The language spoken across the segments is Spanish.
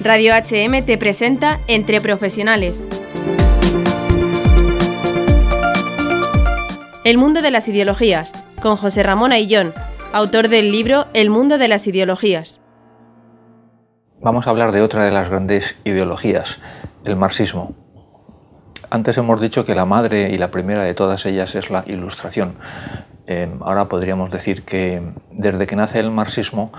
Radio HM te presenta Entre Profesionales. El mundo de las ideologías, con José Ramón Ayllón, autor del libro El mundo de las ideologías. Vamos a hablar de otra de las grandes ideologías, el marxismo. Antes hemos dicho que la madre y la primera de todas ellas es la Ilustración. Ahora podríamos decir que desde que nace el marxismo,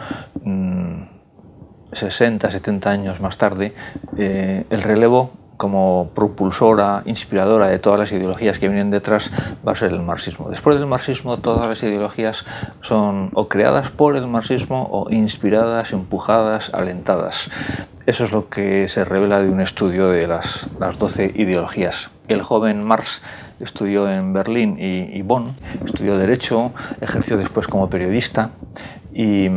60, 70 años más tarde, el relevo como propulsora, inspiradora de todas las ideologías que vienen detrás va a ser el marxismo. Después del marxismo, todas las ideologías son o creadas por el marxismo o inspiradas, empujadas, alentadas. Eso es lo que se revela de un estudio de las 12 ideologías. El joven Marx estudió en Berlín y Bonn, estudió Derecho, ejerció después como periodista y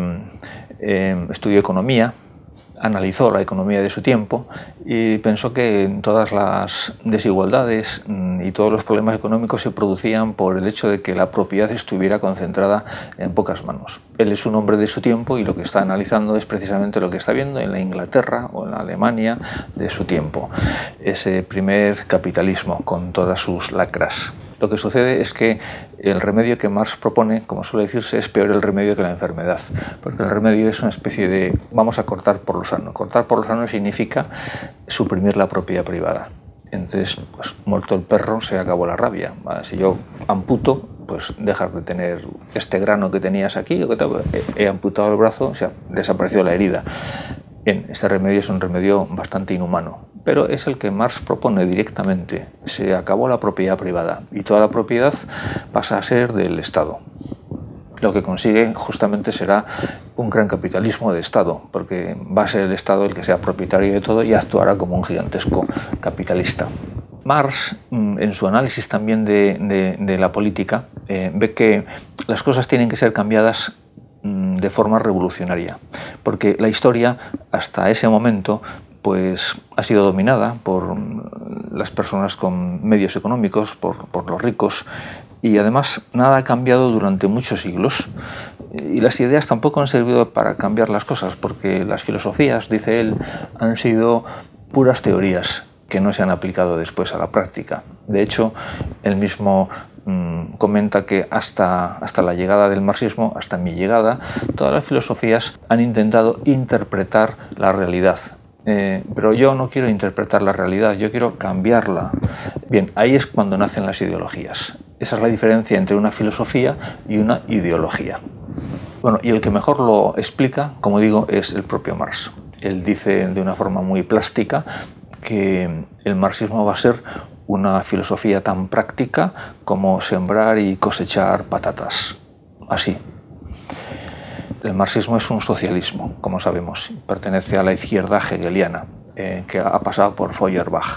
estudió Economía. Analizó la economía de su tiempo y pensó que todas las desigualdades y todos los problemas económicos se producían por el hecho de que la propiedad estuviera concentrada en pocas manos. Él es un hombre de su tiempo y lo que está analizando es precisamente lo que está viendo en la Inglaterra o en la Alemania de su tiempo. Ese primer capitalismo con todas sus lacras. Lo que sucede es que el remedio que Marx propone, como suele decirse, es peor el remedio que la enfermedad, porque el remedio es una especie de vamos a cortar por lo sano. Cortar por lo sano significa suprimir la propiedad privada. Entonces, pues, muerto el perro, se acabó la rabia. Si yo amputo, pues dejas de tener este grano que tenías aquí, he amputado el brazo, o sea, desapareció la herida. Bien, este remedio es un remedio bastante inhumano, pero es el que Marx propone directamente. Se acabó la propiedad privada y toda la propiedad pasa a ser del Estado. Lo que consigue justamente será un gran capitalismo de Estado, porque va a ser el Estado el que sea propietario de todo y actuará como un gigantesco capitalista. Marx, en su análisis también de la política, ve que las cosas tienen que ser cambiadas de forma revolucionaria, porque la historia hasta ese momento pues ha sido dominada por las personas con medios económicos, por los ricos, y además nada ha cambiado durante muchos siglos y las ideas tampoco han servido para cambiar las cosas, porque las filosofías, dice él, han sido puras teorías que no se han aplicado después a la práctica. De hecho, él mismo comenta que hasta la llegada del marxismo, hasta mi llegada, todas las filosofías han intentado interpretar la realidad. Pero yo no quiero interpretar la realidad, yo quiero cambiarla. Bien, ahí es cuando nacen las ideologías. Esa es la diferencia entre una filosofía y una ideología. Bueno, y el que mejor lo explica, como digo, es el propio Marx. Él dice de una forma muy plástica que el marxismo va a ser una filosofía tan práctica como sembrar y cosechar patatas. Así. El marxismo es un socialismo, como sabemos. Pertenece a la izquierda hegeliana, que ha pasado por Feuerbach.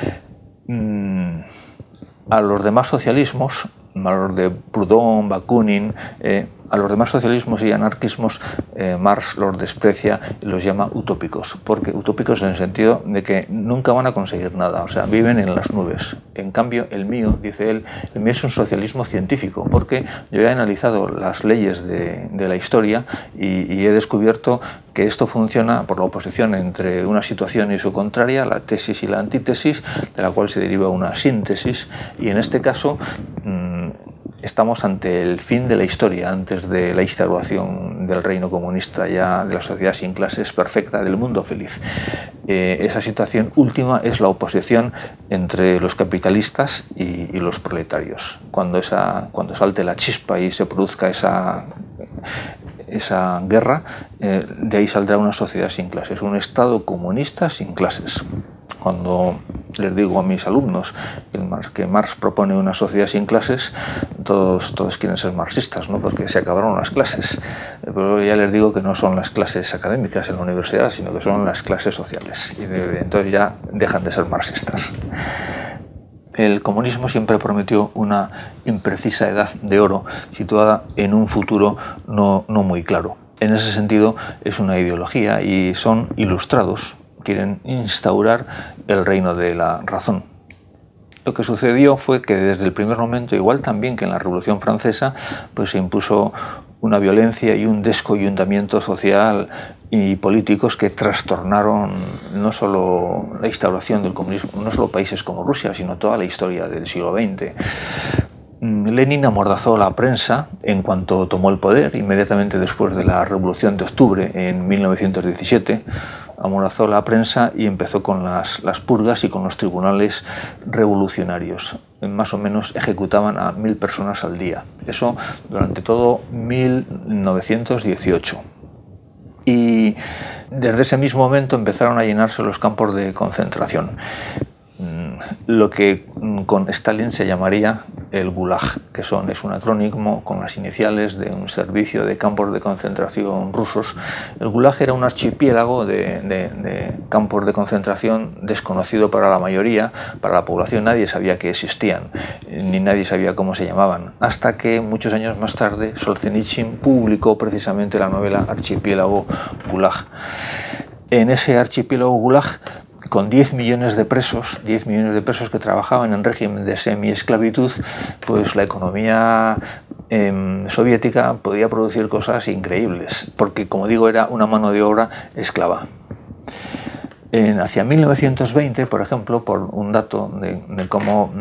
A los demás socialismos, a los de Proudhon, Bakunin, a los demás socialismos y anarquismos, Marx los desprecia y los llama utópicos, porque utópicos en el sentido de que nunca van a conseguir nada, o sea, viven en las nubes. En cambio, el mío, dice él, el mío es un socialismo científico, porque yo he analizado las leyes de la historia y he descubierto que esto funciona por la oposición entre una situación y su contraria, la tesis y la antítesis, de la cual se deriva una síntesis, y en este caso estamos ante el fin de la historia, antes de la instauración del reino comunista, ya de la sociedad sin clases perfecta, del mundo feliz. Esa situación última es la oposición entre los capitalistas y los proletarios. Cuando salte la chispa y se produzca esa guerra, de ahí saldrá una sociedad sin clases, un Estado comunista sin clases. Cuando les digo a mis alumnos que Marx propone una sociedad sin clases, todos quieren ser marxistas, ¿no? Porque se acabaron las clases. Pero ya les digo que no son las clases académicas en la universidad, sino que son las clases sociales. Y entonces ya dejan de ser marxistas. El comunismo siempre prometió una imprecisa edad de oro situada en un futuro no muy claro. En ese sentido es una ideología y son ilustrados. Quieren instaurar el reino de la razón. Lo que sucedió fue que desde el primer momento, igual también que en la Revolución Francesa, pues se impuso una violencia y un descoyuntamiento social y políticos que trastornaron no solo la instauración del comunismo, no solo países como Rusia, sino toda la historia del siglo XX. Lenin amordazó la prensa en cuanto tomó el poder, inmediatamente después de la Revolución de Octubre en 1917, amordazó la prensa y empezó con las purgas y con los tribunales revolucionarios. Más o menos ejecutaban a 1000 personas al día. Eso durante todo 1918. Y desde ese mismo momento empezaron a llenarse los campos de concentración, lo que con Stalin se llamaría el Gulag, que es un acrónimo con las iniciales de un servicio de campos de concentración rusos. El Gulag era un archipiélago de campos de concentración desconocido para la mayoría, para la población nadie sabía que existían, ni nadie sabía cómo se llamaban, hasta que muchos años más tarde Solzhenitsyn publicó precisamente la novela Archipiélago Gulag. En ese archipiélago Gulag, con 10 millones de presos que trabajaban en régimen de semi-esclavitud, pues la economía soviética podía producir cosas increíbles, porque, como digo, era una mano de obra esclava. Hacia 1920, por ejemplo, por un dato de cómo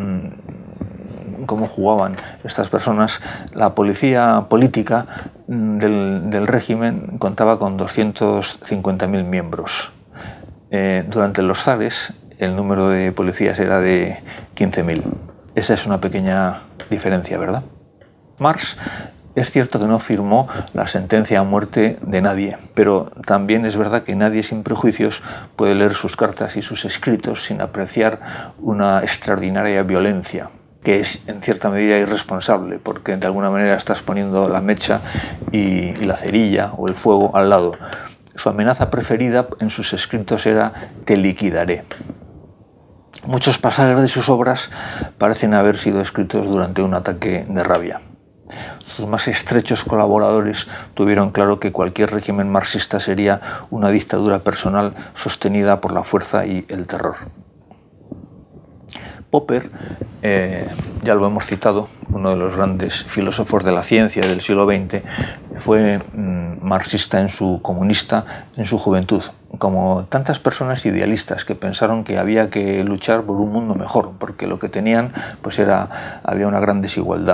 jugaban estas personas, la policía política del régimen contaba con 250.000 miembros. Durante los zares el número de policías era de 15.000. Esa es una pequeña diferencia, ¿verdad? Marx es cierto que no firmó la sentencia a muerte de nadie, pero también es verdad que nadie sin prejuicios puede leer sus cartas y sus escritos sin apreciar una extraordinaria violencia, que es en cierta medida irresponsable, porque de alguna manera estás poniendo la mecha y la cerilla o el fuego al lado. Su amenaza preferida en sus escritos era «te liquidaré». Muchos pasajes de sus obras parecen haber sido escritos durante un ataque de rabia. Sus más estrechos colaboradores tuvieron claro que cualquier régimen marxista sería una dictadura personal sostenida por la fuerza y el terror. Popper, ya lo hemos citado, uno de los grandes filósofos de la ciencia del siglo XX, fue marxista comunista en su juventud, como tantas personas idealistas que pensaron que había que luchar por un mundo mejor, porque lo que tenían pues había una gran desigualdad.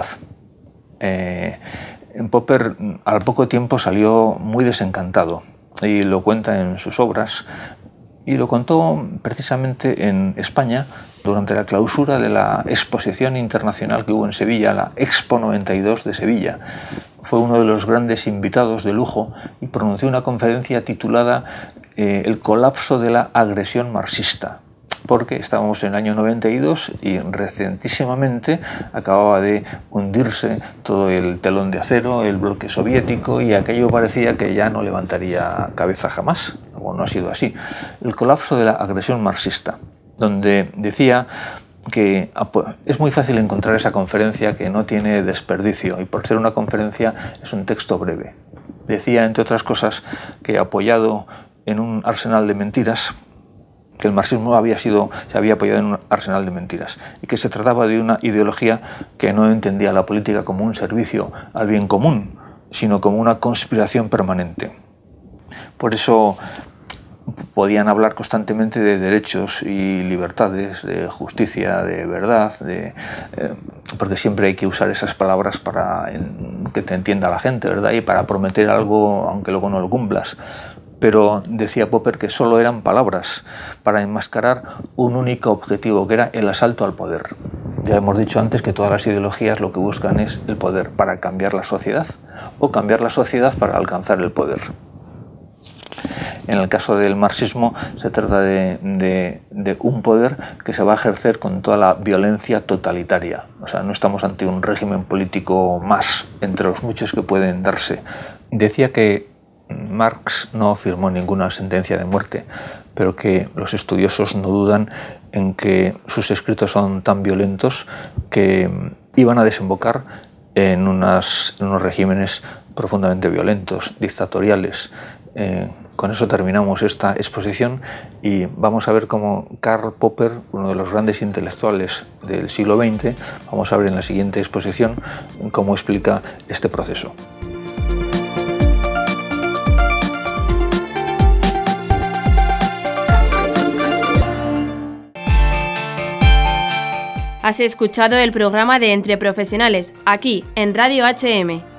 Popper al poco tiempo salió muy desencantado y lo cuenta en sus obras, y lo contó precisamente en España durante la clausura de la exposición internacional que hubo en Sevilla, la Expo 92 de Sevilla. Fue uno de los grandes invitados de lujo y pronunció una conferencia titulada El colapso de la agresión marxista, porque estábamos en el año 92 y recentísimamente acababa de hundirse todo el telón de acero, el bloque soviético, y aquello parecía que ya no levantaría cabeza jamás. Bueno, no ha sido así. El colapso de la agresión marxista, donde decía que es muy fácil encontrar esa conferencia que no tiene desperdicio, y por ser una conferencia es un texto breve. Decía, entre otras cosas, que apoyado en un arsenal de mentiras, que el marxismo se había apoyado en un arsenal de mentiras y que se trataba de una ideología que no entendía la política como un servicio al bien común, sino como una conspiración permanente. Por eso podían hablar constantemente de derechos y libertades, de justicia, de verdad, porque siempre hay que usar esas palabras para que te entienda la gente, ¿verdad? Y para prometer algo aunque luego no lo cumplas. Pero decía Popper que solo eran palabras para enmascarar un único objetivo, que era el asalto al poder. Ya hemos dicho antes que todas las ideologías lo que buscan es el poder para cambiar la sociedad, o cambiar la sociedad para alcanzar el poder. En el caso del marxismo se trata de un poder que se va a ejercer con toda la violencia totalitaria. O sea, no estamos ante un régimen político más entre los muchos que pueden darse. Decía que Marx no firmó ninguna sentencia de muerte, pero que los estudiosos no dudan en que sus escritos son tan violentos que iban a desembocar en unos regímenes profundamente violentos, dictatoriales. Con eso terminamos esta exposición y vamos a ver cómo Karl Popper, uno de los grandes intelectuales del siglo XX, vamos a ver en la siguiente exposición cómo explica este proceso. Has escuchado el programa de Entre Profesionales, aquí en Radio HM.